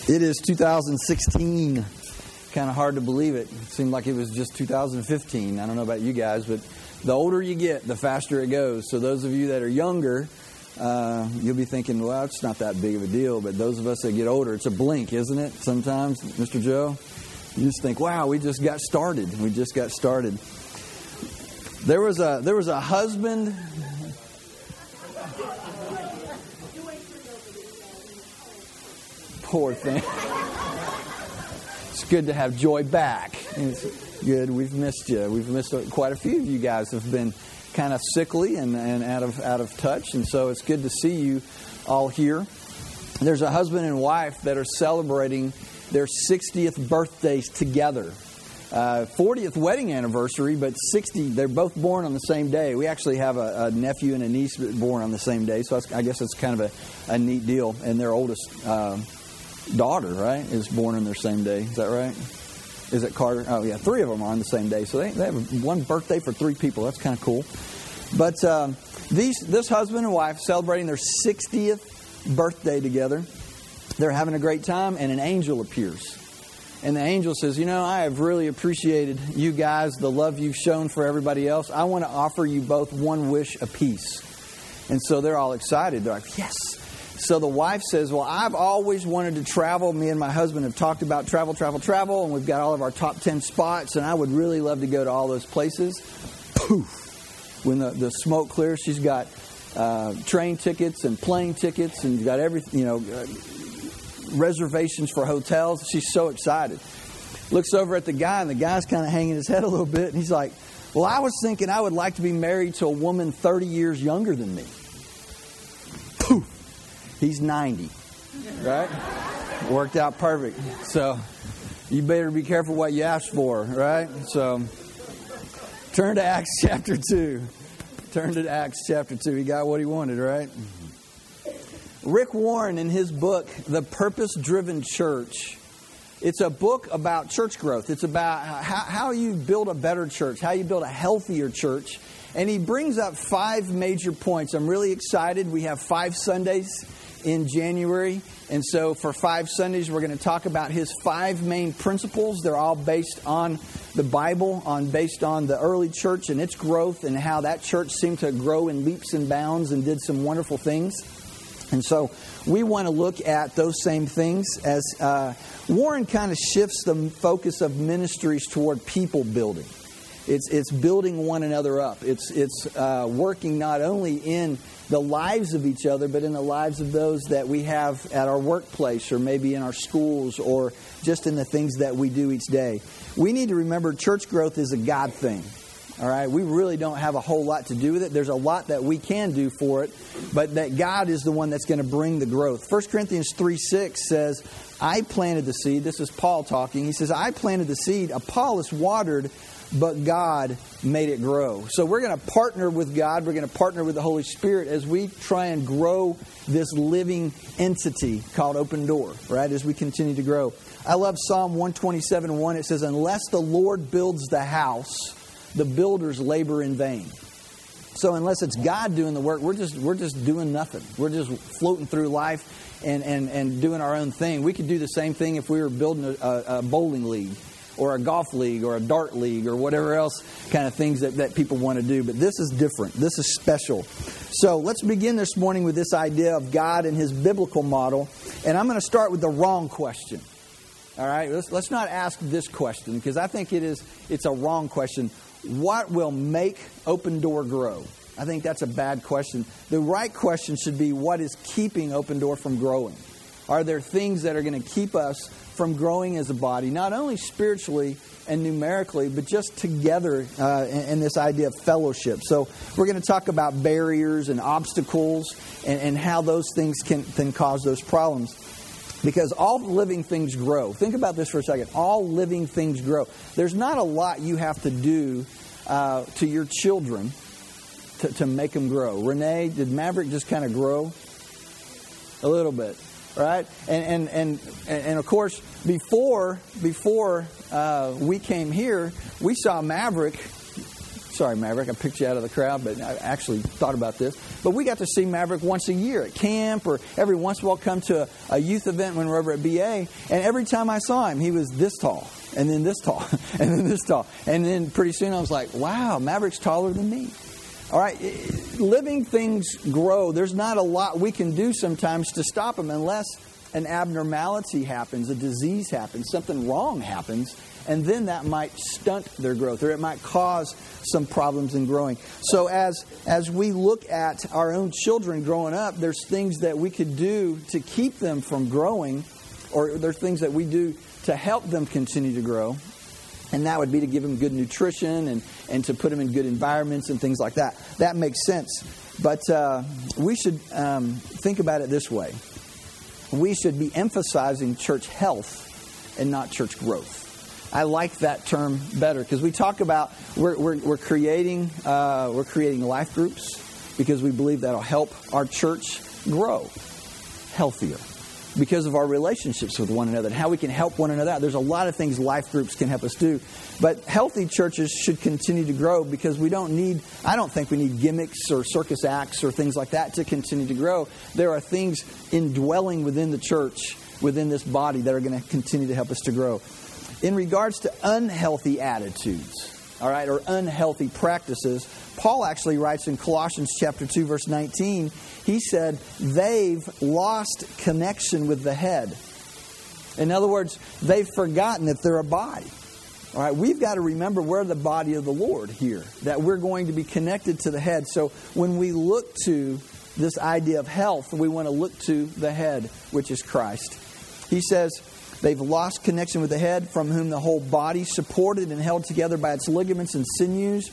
It is 2016. Kind of hard to believe it. It seemed like it was just 2015. I don't know about you guys, but the older you get, the faster it goes. So those of you that are younger, you'll be thinking, well, it's not that big of a deal. But those of us that get older, it's a blink, isn't it? Sometimes, Mr. Joe, you just think, wow, we just got started. We just got started. There was a husband. Poor thing. It's good to have Joy back. It's good. We've missed you. We've missed quite a few of you guys have been kind of sickly and out of touch, and so it's good to see you all here. There's a husband and wife that are celebrating their 60th birthdays together. 40th wedding anniversary, but 60, they're both born on the same day. We actually have a nephew and a niece born on the same day, so I guess it's kind of a neat deal. And their oldest daughter, right, is born on their same day. Is that right? Is it Carter? Oh, yeah, 3 of them are on the same day. So they have one birthday for 3 people. That's kind of cool. But this husband and wife celebrating their 60th birthday together. They're having a great time, and an angel appears. And the angel says, I have really appreciated you guys, the love you've shown for everybody else. I want to offer you both one wish apiece. And so they're all excited. They're like, yes. So the wife says, well, I've always wanted to travel. Me and my husband have talked about travel. And we've got all of our top 10 spots. And I would really love to go to all those places. Poof. When the smoke clears, she's got train tickets and plane tickets. And got everything, reservations for hotels. She's so excited. Looks over at the guy, and the guy's kind of hanging his head a little bit. And he's like, well, I was thinking I would like to be married to a woman 30 years younger than me. Poof. He's 90, right? Worked out perfect. So you better be careful what you ask for, right? So turn to Acts chapter 2. Turn to Acts chapter 2. He got what he wanted, right? Rick Warren, in his book, The Purpose-Driven Church, it's a book about church growth. It's about how you build a better church, how you build a healthier church. And he brings up 5 major points. I'm really excited. We have 5 Sundays in January. And so for 5 Sundays, we're going to talk about his 5 main principles. They're all based on the Bible, based on the early church and its growth and how that church seemed to grow in leaps and bounds and did some wonderful things. And so we want to look at those same things as Warren kind of shifts the focus of ministries toward people building. It's building one another up. It's working not only in the lives of each other, but in the lives of those that we have at our workplace or maybe in our schools or just in the things that we do each day. We need to remember church growth is a God thing. All right, we really don't have a whole lot to do with it. There's a lot that we can do for it, but that God is the one that's going to bring the growth. 1 Corinthians 3:6 says, I planted the seed. This is Paul talking. He says, I planted the seed. Apollos watered, but God made it grow. So we're going to partner with God. We're going to partner with the Holy Spirit as we try and grow this living entity called Open Door, right, as we continue to grow. I love Psalm 127:1. It says, unless the Lord builds the house, the builders labor in vain. So unless it's God doing the work, we're just doing nothing. We're just floating through life and doing our own thing. We could do the same thing if we were building a bowling league or a golf league or a dart league or whatever else kind of things that people want to do. But this is different. This is special. So let's begin this morning with this idea of God and His biblical model. And I'm going to start with the wrong question. All right? Let's not ask this question because I think it's a wrong question. What will make Open Door grow? I think that's a bad question. The right question should be, what is keeping Open Door from growing? Are there things that are going to keep us from growing as a body, not only spiritually and numerically, but just together in this idea of fellowship? So we're going to talk about barriers and obstacles and how those things can cause those problems. Because all living things grow. Think about this for a second. All living things grow. There's not a lot you have to do to your children to make them grow. Renee, did Maverick just kind of grow? A little bit, right? And of course, before we came here, we saw Maverick Sorry, Maverick, I picked you out of the crowd, but I actually thought about this. But we got to see Maverick once a year at camp, or every once in a while come to a youth event when we're over at BA. And every time I saw him, he was this tall, and then this tall, and then this tall. And then pretty soon I was like, wow, Maverick's taller than me. All right, living things grow. There's not a lot we can do sometimes to stop them unless an abnormality happens, a disease happens, something wrong happens, and then that might stunt their growth, or it might cause some problems in growing. So as we look at our own children growing up, there's things that we could do to keep them from growing, or there's things that we do to help them continue to grow. And that would be to give them good nutrition and to put them in good environments and things like that. That makes sense. But we should think about it this way. We should be emphasizing church health and not church growth. I like that term better because we talk about we're creating life groups because we believe that'll help our church grow healthier because of our relationships with one another and how we can help one another out. There's a lot of things life groups can help us do, but healthy churches should continue to grow because I don't think we need gimmicks or circus acts or things like that to continue to grow. There are things indwelling within the church, within this body, that are going to continue to help us to grow. In regards to unhealthy attitudes, all right, or unhealthy practices, Paul actually writes in Colossians chapter 2, verse 19, he said, they've lost connection with the head. In other words, they've forgotten that they're a body. All right, we've got to remember we're the body of the Lord here, that we're going to be connected to the head. So when we look to this idea of health, we want to look to the head, which is Christ. He says, they've lost connection with the head, from whom the whole body, supported and held together by its ligaments and sinews,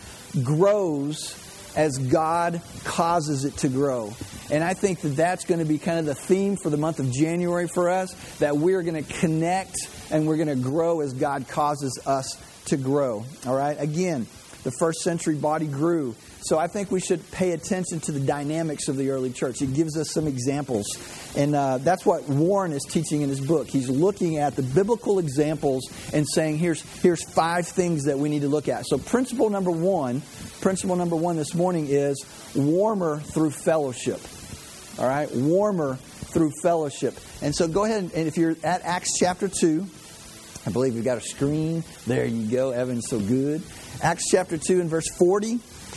grows as God causes it to grow. And I think that that's going to be kind of the theme for the month of January for us, that we're going to connect and we're going to grow as God causes us to grow. All right? Again, the first century body grew. So I think we should pay attention to the dynamics of the early church. It gives us some examples. And that's what Warren is teaching in his book. He's looking at the biblical examples and saying, here's 5 things that we need to look at. So principle number one this morning is warmer through fellowship. All right? Warmer through fellowship. And so go ahead, and if you're at Acts chapter 2, I believe you've got a screen. There you go. Evan's so good. Acts chapter 2 and verse 40.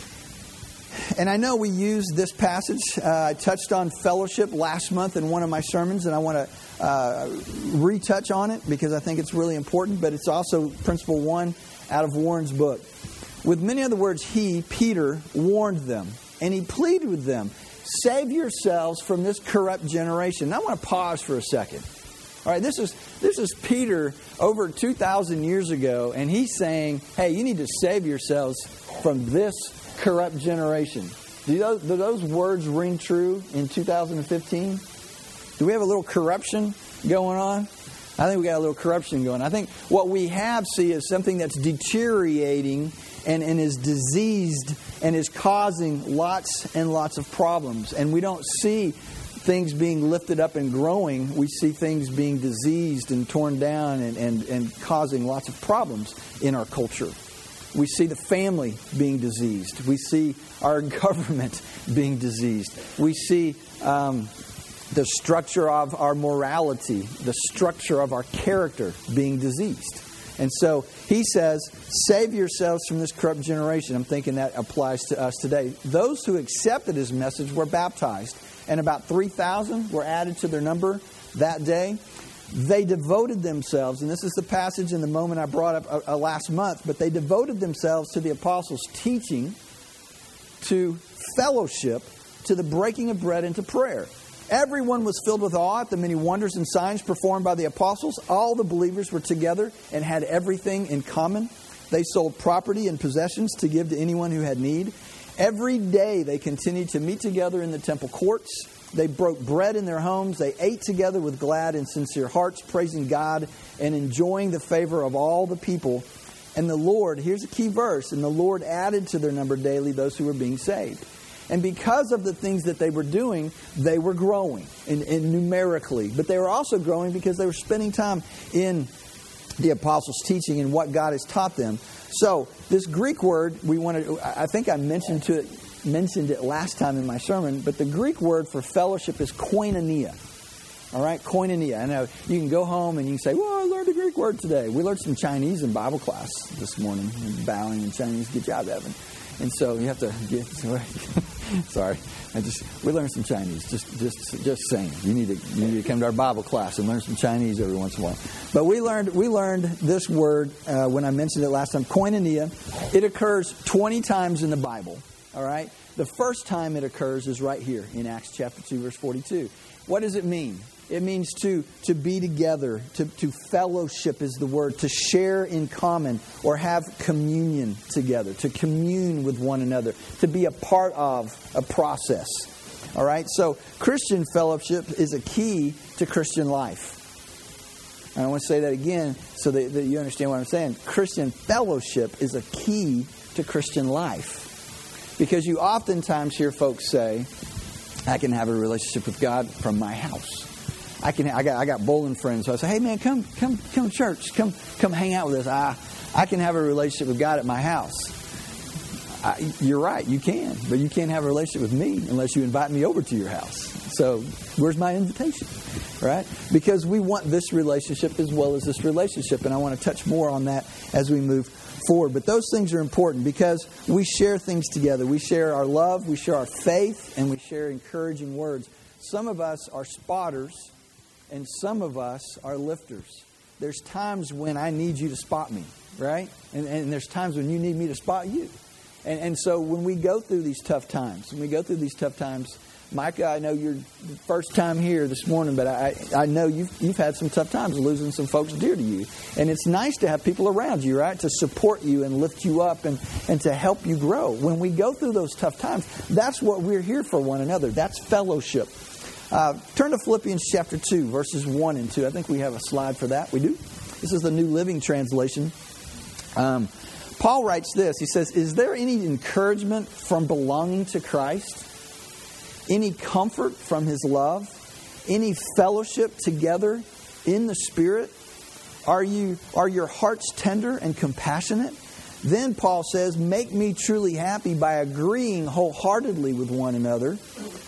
And I know we used this passage. I touched on fellowship last month in one of my sermons, and I want to retouch on it because I think it's really important, but it's also principle 1 out of Warren's book. With many other words, he, Peter, warned them, and he pleaded with them, save yourselves from this corrupt generation. Now I want to pause for a second. All right, this is Peter over 2,000 years ago, and he's saying, hey, you need to save yourselves from this corrupt generation. Do those words ring true in 2015? Do we have a little corruption going on? I think we got a little corruption going on. I think what we have is something that's deteriorating and is diseased and is causing lots and lots of problems. And we don't see things being lifted up and growing. We see things being diseased and torn down and causing lots of problems in our culture. We see the family being diseased. We see our government being diseased. We see the structure of our morality, the structure of our character being diseased. And so he says, save yourselves from this corrupt generation. I'm thinking that applies to us today. Those who accepted his message were baptized, and about 3,000 were added to their number that day. They devoted themselves, and this is the passage in the moment I brought up last month, but they devoted themselves to the apostles' teaching, to fellowship, to the breaking of bread, and to prayer. Everyone was filled with awe at the many wonders and signs performed by the apostles. All the believers were together and had everything in common. They sold property and possessions to give to anyone who had need. Every day they continued to meet together in the temple courts. They broke bread in their homes. They ate together with glad and sincere hearts, praising God and enjoying the favor of all the people. And the Lord, here's a key verse, and the Lord added to their number daily those who were being saved. And because of the things that they were doing, they were growing in numerically. But they were also growing because they were spending time in the apostles' teaching and what God has taught them. So this Greek word, I think I mentioned it last time in my sermon, but the Greek word for fellowship is koinonia. All right, koinonia. I know you can go home and you can say, well, I learned a Greek word today. We learned some Chinese in Bible class this morning. Bowing in Chinese. Good job, Evan. And so you have to get... Sorry. We learned some Chinese. Just saying. You need to come to our Bible class and learn some Chinese every once in a while. But we learned this word when I mentioned it last time, koinonia. It occurs 20 times in the Bible. All right? The first time it occurs is right here in Acts chapter 2, verse 42. What does it mean? It means to be together, to fellowship is the word, to share in common or have communion together, to commune with one another, to be a part of a process. All right? So Christian fellowship is a key to Christian life. And I want to say that again so that you understand what I'm saying. Christian fellowship is a key to Christian life. Because you oftentimes hear folks say, I can have a relationship with God from my house. I got bowling friends, so I say, hey man, come to church, come hang out with us. I can have a relationship with God at my house. You're right, you can, but you can't have a relationship with me unless you invite me over to your house. So where's my invitation, right? Because we want this relationship as well as this relationship, and I want to touch more on that as we move forward. But those things are important because we share things together. We share our love, we share our faith, and we share encouraging words. Some of us are spotters, and some of us are lifters. There's times when I need you to spot me, right? And there's times when you need me to spot you. And so when we go through these tough times, Micah, I know you're the first time here this morning, but I know you've had some tough times losing some folks dear to you. And it's nice to have people around you, right, to support you and lift you up and to help you grow. When we go through those tough times, that's what we're here for one another. That's fellowship. Turn to Philippians chapter 2, verses 1 and 2. I think we have a slide for that. We do. This is the New Living Translation. Paul writes this. He says, is there any encouragement from belonging to Christ? Any comfort from His love? Any fellowship together in the Spirit? Are your hearts tender and compassionate? Then Paul says, make me truly happy by agreeing wholeheartedly with one another,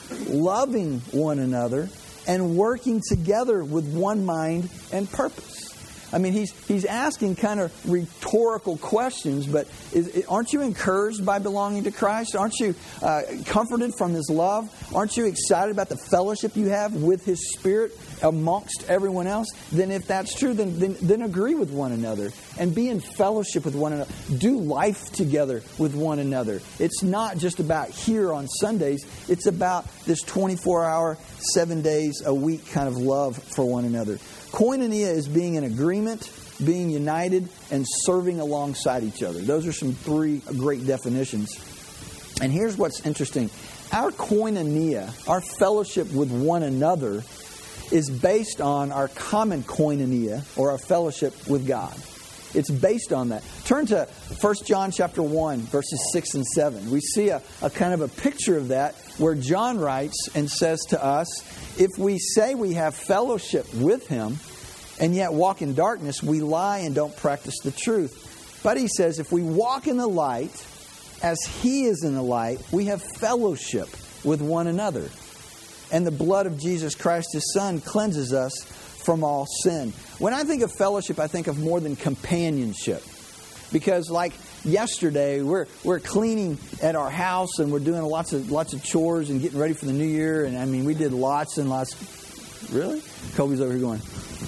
loving one another, and working together with one mind and purpose. I mean, he's asking kind of rhetorical questions, but aren't you encouraged by belonging to Christ? Aren't you comforted from His love? Aren't you excited about the fellowship you have with His Spirit amongst everyone else? Then if that's true, then agree with one another and be in fellowship with one another. Do life together with one another. It's not just about here on Sundays. It's about this 24-hour, 7 days a week kind of love for one another. Koinonia is being in agreement, being united, and serving alongside each other. Those are some 3 great definitions. And here's what's interesting. Our koinonia, our fellowship with one another, is based on our common koinonia, or our fellowship with God. It's based on that. Turn to 1 John chapter 1, verses 6 and 7. We see a kind of a picture of that where John writes and says to us, if we say we have fellowship with Him and yet walk in darkness, we lie and don't practice the truth. But he says, if we walk in the light as He is in the light, we have fellowship with one another. And the blood of Jesus Christ, His Son, cleanses us from all sin. When I think of fellowship, I think of more than companionship. Because like yesterday, we're cleaning at our house and we're doing lots of chores and getting ready for the new year. And I mean, we did lots and lots. Really? Kobe's over here going.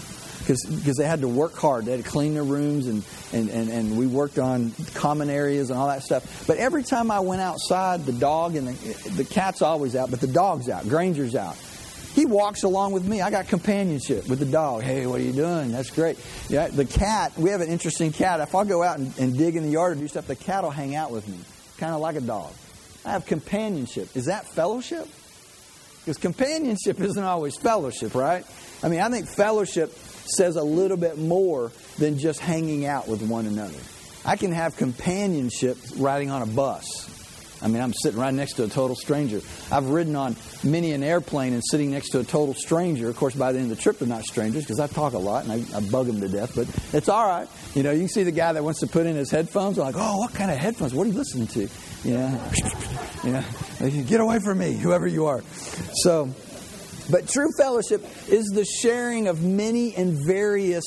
Because they had to work hard. They had to clean their rooms and we worked on common areas and all that stuff. But every time I went outside, the dog and the cat's always out, but the dog's out. Granger's out. He walks along with me. I got companionship with the dog. Hey, what are you doing? That's great. Yeah, the cat, we have an interesting cat. If I go out and dig in the yard and do stuff, the cat will hang out with me. Kind of like a dog. I have companionship. Is that fellowship? Because companionship isn't always fellowship, right? I mean, I think fellowship says a little bit more than just hanging out with one another. I can have companionship riding on a bus. I mean, I'm sitting right next to a total stranger. I've ridden on many an airplane and sitting next to a total stranger. Of course, by the end of the trip, they're not strangers because I talk a lot and I bug them to death. But it's all right. You know, you can see the guy that wants to put in his headphones. I'm like, oh, what kind of headphones? What are you listening to? Get away from me, whoever you are. So, but true fellowship is the sharing of many and various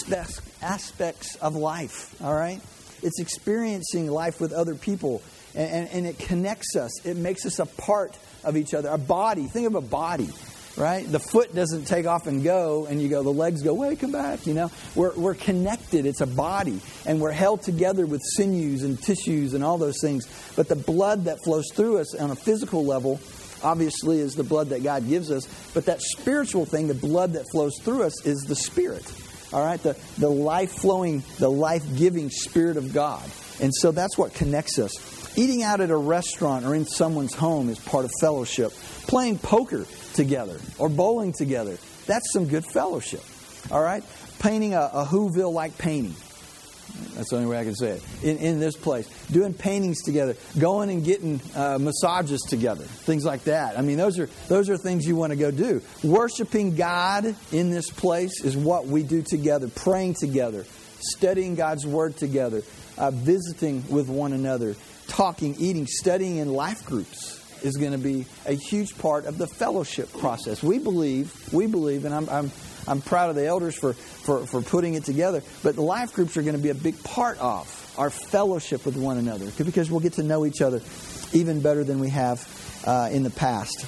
aspects of life. All right? It's experiencing life with other people. And it connects us. It makes us a part of each other. A body. Think of a body, right? The foot doesn't take off and go, and you go, the legs go, wait, come back, you know. We're connected. It's a body. And we're held together with sinews and tissues and all those things. But the blood that flows through us on a physical level, obviously, is the blood that God gives us. But that spiritual thing, the blood that flows through us, is the Spirit. All right? The life-flowing, the life-giving Spirit of God. And so that's what connects us. Eating out at a restaurant or in someone's home is part of fellowship. Playing poker together or bowling together, that's some good fellowship. All right? Painting a Whoville-like painting. That's the only way I can say it. In this place. Doing paintings together. Going and getting massages together. Things like that. I mean, those are things you want to go do. Worshiping God in this place is what we do together. Praying together. Studying God's Word together. Visiting with one another. Talking, eating, studying in life groups is going to be a huge part of the fellowship process. We believe, and I'm proud of the elders for putting it together, but the life groups are going to be a big part of our fellowship with one another because we'll get to know each other even better than we have in the past.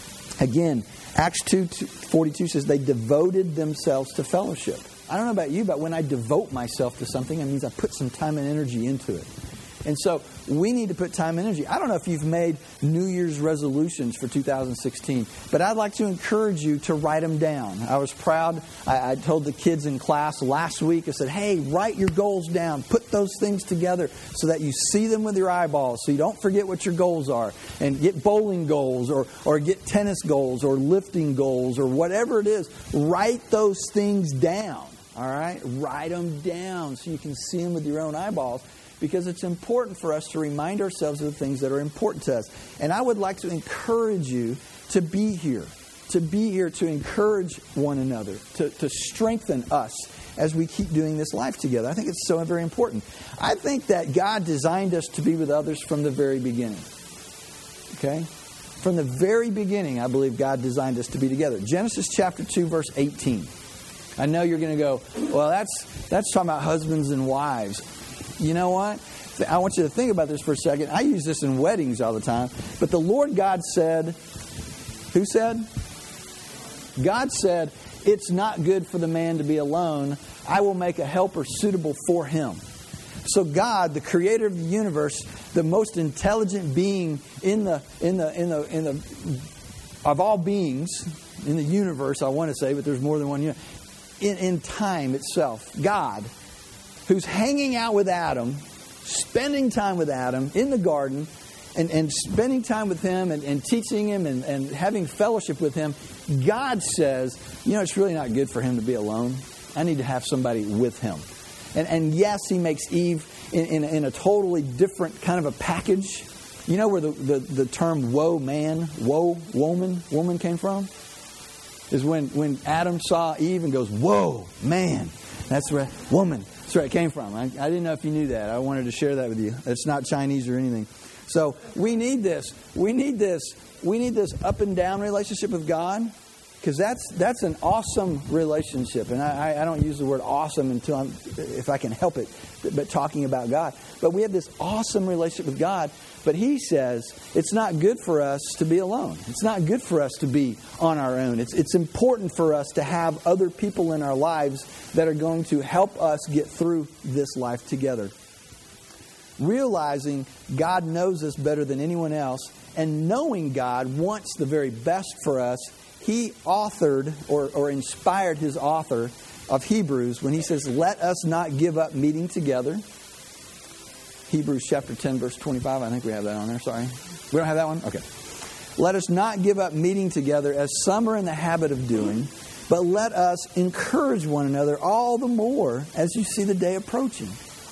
Again, Acts 2:42 says they devoted themselves to fellowship. I don't know about you, but when I devote myself to something, it means I put some time and energy into it. And so we need to put time and energy. I don't know if you've made New Year's resolutions for 2016, but I'd like to encourage you to write them down. I was proud. I told the kids in class last week, I said, hey, write your goals down. Put those things together so that you see them with your eyeballs so you don't forget what your goals are. And get bowling goals or get tennis goals or lifting goals or whatever it is. Write those things down. All right? Write them down so you can see them with your own eyeballs. Because it's important for us to remind ourselves of the things that are important to us. And I would like to encourage you to be here. To be here to encourage one another. To strengthen us as we keep doing this life together. I think it's so very important. I think that God designed us to be with others from the very beginning. Okay? From the very beginning, I believe God designed us to be together. Genesis chapter 2, verse 18. I know you're going to go, well, that's talking about husbands and wives. You know what? I want you to think about this for a second. I use this in weddings all the time. But the Lord God said, who said? God said, it's not good for the man to be alone. I will make a helper suitable for him. So God, the creator of the universe, the most intelligent being of all beings in the universe, I want to say, but there's more than one universe. In time itself, God, who's hanging out with Adam, spending time with Adam in the garden, and spending time with him and teaching him and having fellowship with him, God says, it's really not good for him to be alone. I need to have somebody with him. And yes, he makes Eve in a totally different kind of a package. You know where the term woman came from? Is when Adam saw Eve and goes, whoa, man. That's where woman. That's where it came from. I didn't know if you knew that. I wanted to share that with you. It's not Chinese or anything. So we need this. We need this up and down relationship with God, because that's an awesome relationship. And I don't use the word awesome if I can help it, but talking about God. But we have this awesome relationship with God. But He says it's not good for us to be alone. It's not good for us to be on our own. It's important for us to have other people in our lives that are going to help us get through this life together. Realizing God knows us better than anyone else, and knowing God wants the very best for us, He authored or inspired His author of Hebrews when he says, let us not give up meeting together. Hebrews chapter 10, verse 25. I think we have that on there. Sorry. We don't have that one? Okay. Let us not give up meeting together as some are in the habit of doing, but let us encourage one another all the more as you see the day approaching.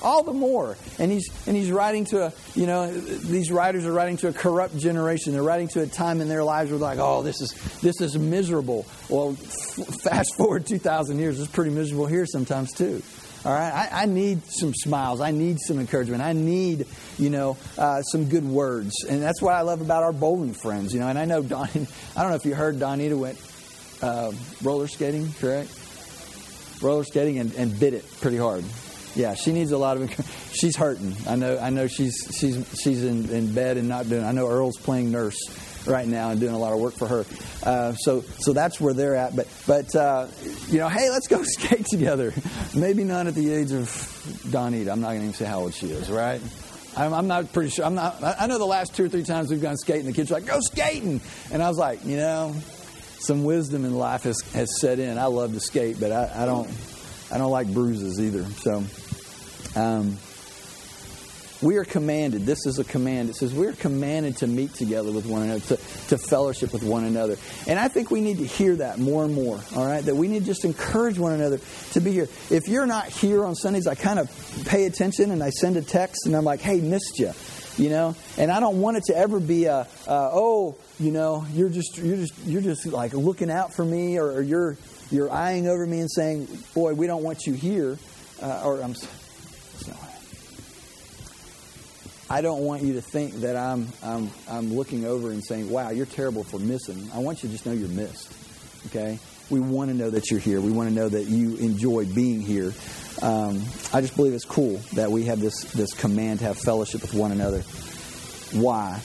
all the more. And he's writing to these writers are writing to a corrupt generation. They're writing to a time in their lives where they're like, oh, this is miserable. Well, fast forward 2,000 years, it's pretty miserable here sometimes too. All right, I need some smiles. I need some encouragement. I need, some good words. And that's what I love about our bowling friends. And I know Don. I don't know if you heard Donita went roller skating, correct? Roller skating and bit it pretty hard. Yeah, she needs a lot of encouragement. She's hurting. I know she's in bed and not doing. I know Earl's playing nurse right now and doing a lot of work for her. So that's where they're at. But hey, let's go skate together. Maybe not at the age of Donita. I'm not going to even say how old she is, right? I'm not pretty sure. I know the last 2 or 3 times we've gone skating, the kids are like, go skating. And I was like, some wisdom in life has set in. I love to skate, but I don't like bruises either. So we are commanded. This is a command. It says we are commanded to meet together with one another, to fellowship with one another. And I think we need to hear that more and more, all right? That we need to just encourage one another to be here. If you're not here on Sundays, I kind of pay attention and I send a text and I'm like, hey, missed you, And I don't want it to ever be you're just like looking out for me or you're eyeing over me and saying, boy, we don't want you here. I don't want you to think that I'm looking over and saying, wow, you're terrible for missing. I want you to just know you're missed. Okay? We want to know that you're here. We want to know that you enjoy being here. I just believe it's cool that we have this command to have fellowship with one another. Why?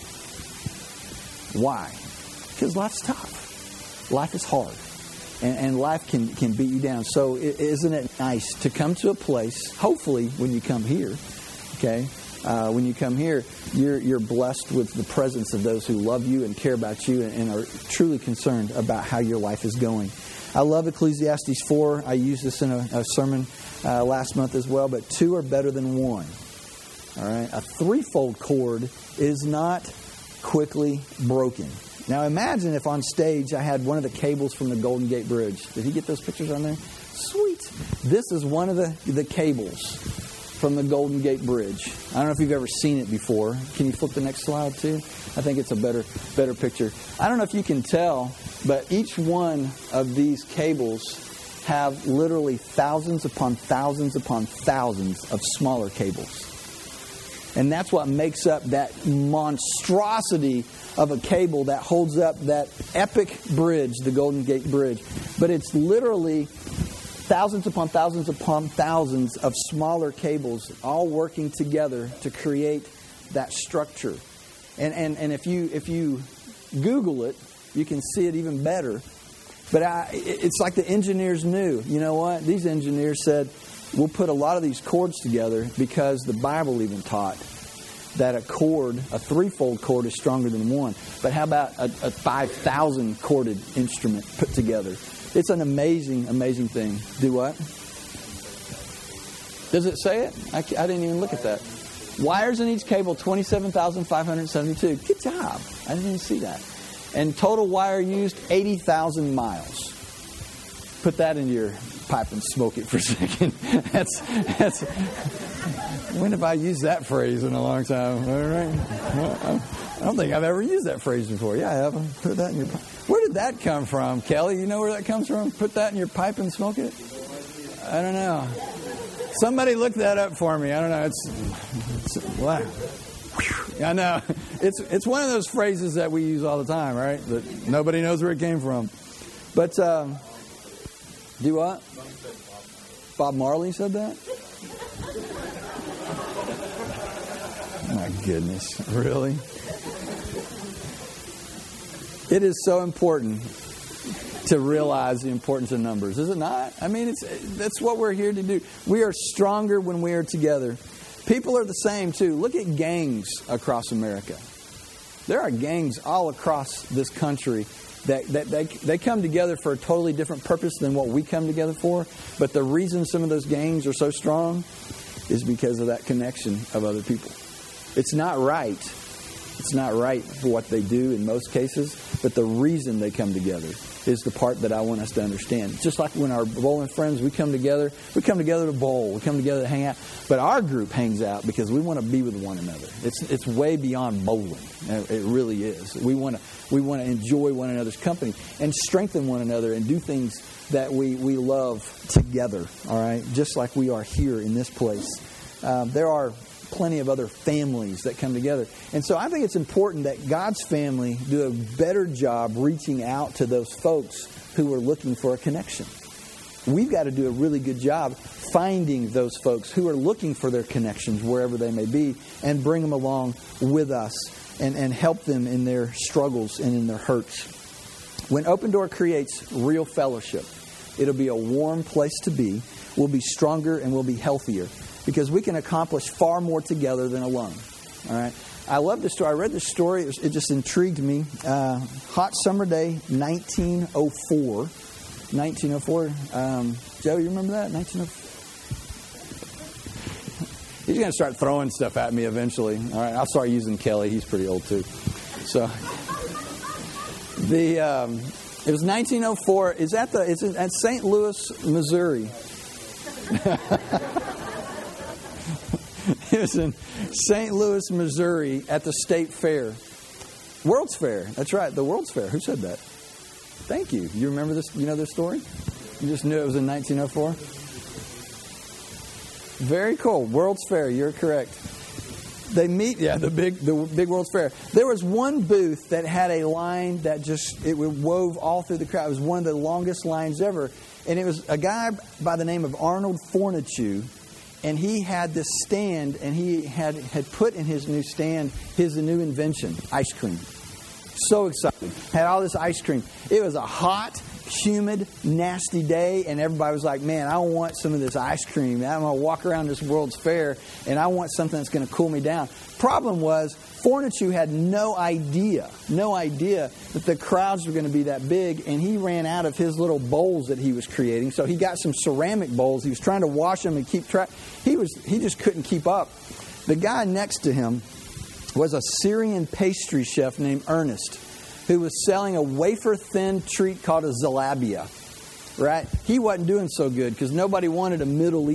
Because life's tough. Life is hard. And life can beat you down. So isn't it nice to come to a place, hopefully when you come here, okay? When you come here, you're blessed with the presence of those who love you and care about you and are truly concerned about how your life is going. I love Ecclesiastes 4. I used this in a sermon last month as well. But 2 are better than 1. All right, a threefold cord is not quickly broken. Now imagine if on stage I had one of the cables from the Golden Gate Bridge. Did he get those pictures on there? Sweet. This is one of the cables from the Golden Gate Bridge. I don't know if you've ever seen it before. Can you flip the next slide too? I think it's a better picture. I don't know if you can tell, but each one of these cables have literally thousands upon thousands upon thousands of smaller cables. And that's what makes up that monstrosity of a cable that holds up that epic bridge, the Golden Gate Bridge. But it's literally thousands upon thousands of smaller cables all working together to create that structure. And if you Google it, you can see it even better. But it's like the engineers knew. You know what? These engineers said, we'll put a lot of these cords together because the Bible even taught that a threefold cord is stronger than one. But how about a 5,000 corded instrument put together? It's an amazing, amazing thing. Do what? Does it say it? I didn't even look at that. Wires in each cable, 27,572. Good job. I didn't even see that. And total wire used, 80,000 miles. Put that in your pipe and smoke it for a second. That's. When have I used that phrase in a long time? All right. Well, I don't think I've ever used that phrase before. Yeah, I have. Put that in your pipe. Where did that come from, Kelly? You know where that comes from? Put that in your pipe and smoke it? I don't know. Somebody look that up for me. I don't know. It's wow. I know. It's one of those phrases that we use all the time, right? That nobody knows where it came from. But do what? Bob Marley said that? My goodness, really? It is so important to realize the importance of numbers, is it not? I mean, that's what we're here to do. We are stronger when we are together. People are the same, too. Look at gangs across America. There are gangs all across this country that they come together for a totally different purpose than what we come together for. But the reason some of those gangs are so strong is because of that connection of other people. It's not right. It's not right for what they do in most cases, But the reason they come together is the part that I want us to understand. Just like when our bowling friends, we come together to bowl, we come together to hang out. But our group hangs out because we want to be with one another. It's way beyond bowling. It really is. We want to enjoy one another's company and strengthen one another and do things that we love together, all right? Just like we are here in this place. There are plenty of other families that come together. And so I think it's important that God's family do a better job reaching out to those folks who are looking for a connection. We've got to do a really good job finding those folks who are looking for their connections wherever they may be and bring them along with us and help them in their struggles and in their hurts. When Open Door creates real fellowship, it'll be a warm place to be. We'll be stronger and we'll be healthier because we can accomplish far more together than alone. All right. I love this story. I read this story. It just intrigued me. Hot summer day, 1904. 1904. Joe, you remember that? 1904. He's going to start throwing stuff at me eventually. All right. I'll start using Kelly. He's pretty old too. So it was 1904. It's at St. Louis, Missouri. It was in St. Louis, Missouri at the State Fair. World's Fair. That's right, the World's Fair. Who said that? Thank you. You remember this? You know this story? You just knew it was in 1904? Very cool. World's Fair. You're correct. They meet, the big World's Fair. There was one booth that had a line that it wove all through the crowd. It was one of the longest lines ever. And it was a guy by the name of Arnold Fornacieux. And he had this stand, and he had put in his new stand his new invention, ice cream. So excited. Had all this ice cream. It was a hot, humid, nasty day, and everybody was like, man, I want some of this ice cream. I'm going to walk around this World's Fair, and I want something that's going to cool me down. Problem was, Fornacieux had no idea that the crowds were going to be that big, and he ran out of his little bowls that he was creating. So he got some ceramic bowls. He was trying to wash them and keep track. He just couldn't keep up. The guy next to him was a Syrian pastry chef named Ernest, who was selling a wafer-thin treat called a zalabia. Right? He wasn't doing so good because nobody wanted a Middle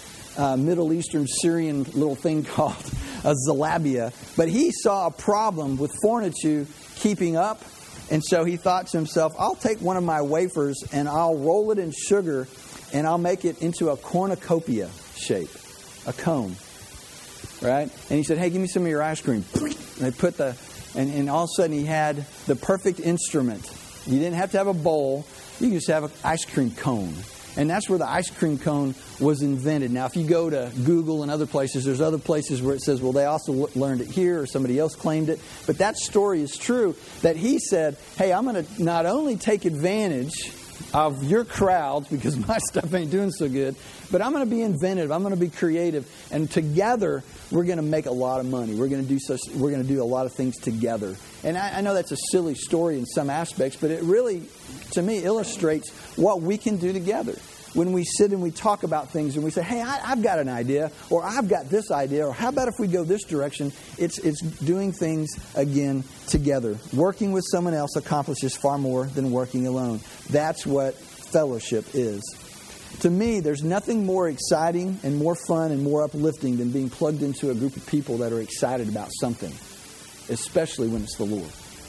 Eastern Syrian little thing called a zalabia. But he saw a problem with Fornacieux keeping up. And so he thought to himself, I'll take one of my wafers and I'll roll it in sugar and I'll make it into a cornucopia shape, a cone. Right? And he said, hey, give me some of your ice cream. And they put and all of a sudden he had the perfect instrument. You didn't have to have a bowl. You could just have an ice cream cone. And that's where the ice cream cone was invented. Now, if you go to Google and other places, there's other places where it says, well, they also learned it here or somebody else claimed it. But that story is true, that he said, hey, I'm going to not only take advantage of your crowds because my stuff ain't doing so good, but I'm going to be inventive. I'm going to be creative. And together, we're going to make a lot of money. We're going to do a lot of things together. And I know that's a silly story in some aspects, but it really, to me, illustrates what we can do together. When we sit and we talk about things and we say, hey, I've got an idea, or I've got this idea, or how about if we go this direction? It's doing things, again, together. Working with someone else accomplishes far more than working alone. That's what fellowship is. To me, there's nothing more exciting and more fun and more uplifting than being plugged into a group of people that are excited about something, especially when it's the Lord.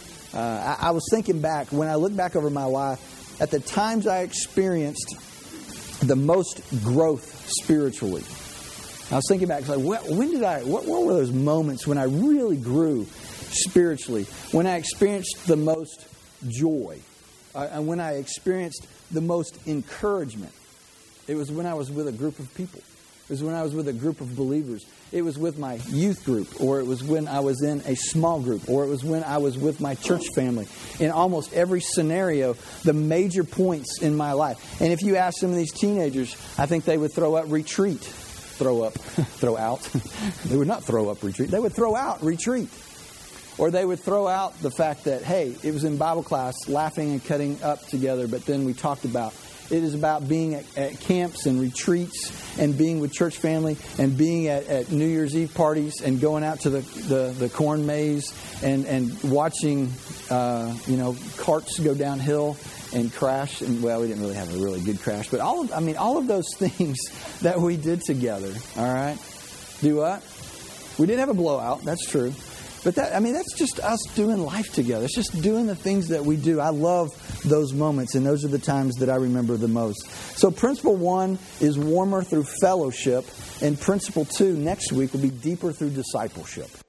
I was thinking back, when I look back over my life, at the times I experienced the most growth spiritually. I was thinking back, like, what were those moments when I really grew spiritually? When I experienced the most joy, and when I experienced the most encouragement. It was when I was with a group of people. It was when I was with a group of believers. It was with my youth group, or it was when I was in a small group, or it was when I was with my church family. In almost every scenario, the major points in my life. And if you ask some of these teenagers, I think they would throw out retreat. Throw out. They would not throw up retreat. They would throw out retreat. Or they would throw out the fact that, hey, it was in Bible class, laughing and cutting up together, but then we talked about It is about being at camps and retreats and being with church family and being at New Year's Eve parties and going out to the corn maze and watching, carts go downhill and crash. And, well, we didn't really have a really good crash. But all of those things that we did together, all right? Do what? We did have a blowout. That's true. But that's just us doing life together. It's just doing the things that we do. I love those moments, and those are the times that I remember the most. So principle 1 is warmer through fellowship, and principle 2 next week will be deeper through discipleship.